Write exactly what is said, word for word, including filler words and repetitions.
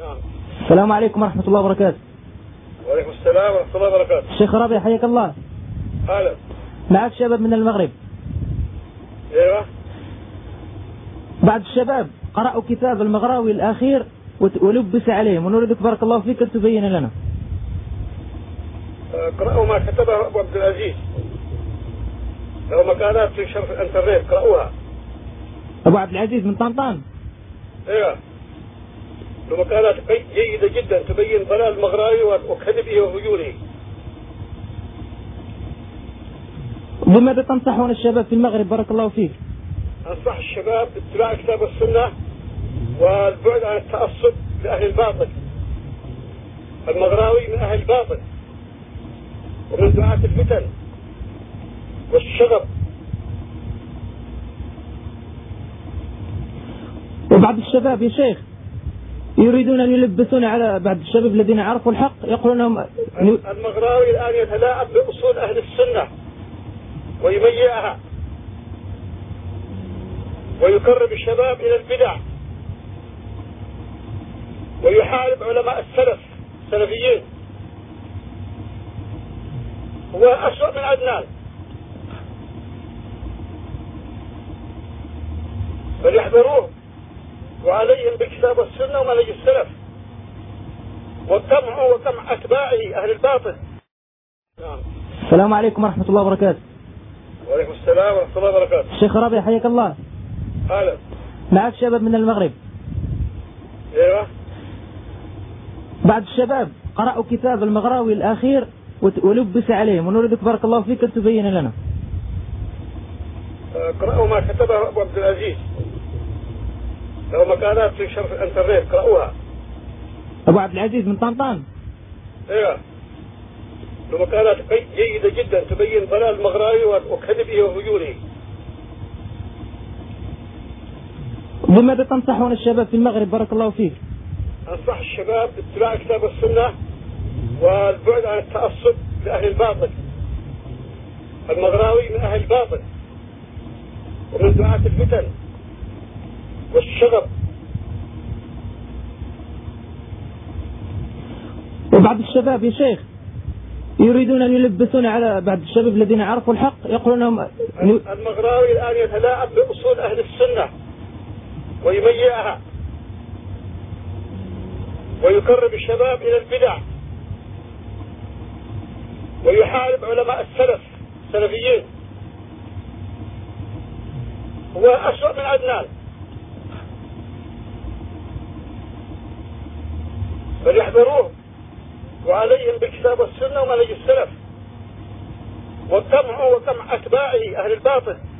نعم. السلام عليكم ورحمة الله وبركاته. وعليكم السلام ورحمة الله وبركاته. الشيخ رابع حياك الله. أهلا. معك شباب من المغرب. ايوه. بعض الشباب قرأوا كتاب المغراوي الأخير ولبس عليهم، ونريدك بارك الله فيك أن تبين لنا. اقرأوا ما كتبه أبو عبد العزيز، له مقالات في شرف الانترنت، اقرأوها. أبو عبد العزيز من طنطان. ايوه، له مقالات جيدة جدا تبين ضلال المغراوي وكذبه وهجوره. بماذا تنصحون الشباب في المغرب بارك الله فيك؟ أنصح الشباب باتباع كتاب السنة والبعد عن التعصب لأهل الباطل. المغراوي من أهل الباطل ومن دعاة الفتن والشغب. وبعض الشباب يا شيخ يريدون أن يلبسون على بعض الشباب الذين عرفوا الحق، يقولون لهم المغراوي الآن يتلاعب بأصول أهل السنة ويميعها ويقرب الشباب إلى البدع ويحارب علماء السلف السلفيين. هو أسوأ من عدنان. فليحذروه وعليهم بالكتاب والسنة ومنهج السلف والطمع وطمع أتباعه أهل الباطل. نعم. السلام عليكم ورحمة الله وبركاته. وعليكم السلام ورحمة الله وبركاته. الشيخ رابع حياك الله. أهلا. معك شباب من المغرب. ايوه. بعض الشباب قرأوا كتاب المغراوي الأخير ولبس عليهم، ونريدك بارك الله فيك أن تبين لنا. اقرأوا ما كتبه أبو عبد العزيز، له مقالات في شرف الانترنت، اقرأوها. أبو عبد العزيز من طنطان. ايوه، له مقالات جيدة جدا تبين ضلال المغراوي وكذبه وهجوره. بماذا تنصحون الشباب في المغرب بارك الله فيك؟ أنصح الشباب باتباع كتاب السنة والبعد عن التعصب لأهل الباطل. المغراوي من أهل الباطل ومن دعاة الفتن والشغب. وبعض الشباب يا شيخ يريدون أن يلبسون على بعض الشباب الذين عرفوا الحق، يقولون لهم المغراوي الآن يتلاعب بأصول أهل السنة ويميعها ويقرب الشباب إلى البدع ويحارب علماء السلف السلفيين. هو أسوأ من عدنان. فليحذروه وعليهم بالكتاب والسنة ومنهج السلف والطمع وطمع أتباعه أهل الباطل.